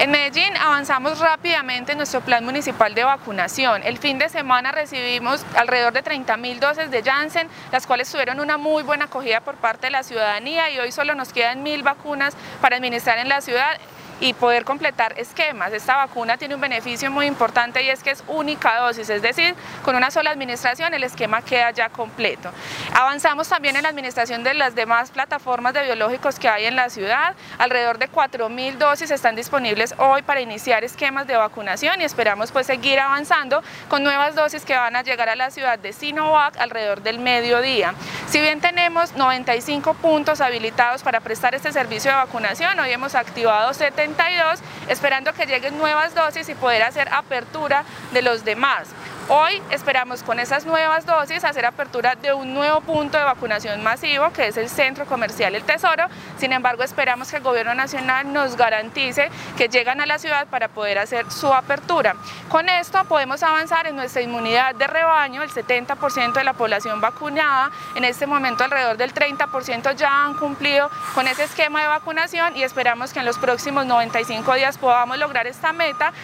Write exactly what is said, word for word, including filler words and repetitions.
En Medellín avanzamos rápidamente en nuestro plan municipal de vacunación. El fin de semana recibimos alrededor de treinta mil dosis de Janssen, las cuales tuvieron una muy buena acogida por parte de la ciudadanía y hoy solo nos quedan mil vacunas para administrar en la ciudad y poder completar esquemas. Esta vacuna tiene un beneficio muy importante y es que es única dosis, es decir, con una sola administración el esquema queda ya completo. Avanzamos también en la administración de las demás plataformas de biológicos que hay en la ciudad. Alrededor de cuatro mil dosis están disponibles hoy para iniciar esquemas de vacunación y esperamos pues seguir avanzando con nuevas dosis que van a llegar a la ciudad de Sinovac alrededor del mediodía. Si bien tenemos noventa y cinco puntos habilitados para prestar este servicio de vacunación, hoy hemos activado setenta y dos, esperando que lleguen nuevas dosis y poder hacer apertura de los demás. Hoy esperamos con esas nuevas dosis hacer apertura de un nuevo punto de vacunación masivo que es el Centro Comercial El Tesoro. Sin embargo, esperamos que el Gobierno Nacional nos garantice que llegan a la ciudad para poder hacer su apertura. Con esto podemos avanzar en nuestra inmunidad de rebaño, el setenta por ciento de la población vacunada. En este momento alrededor del treinta por ciento ya han cumplido con ese esquema de vacunación y esperamos que en los próximos noventa y cinco días podamos lograr esta meta.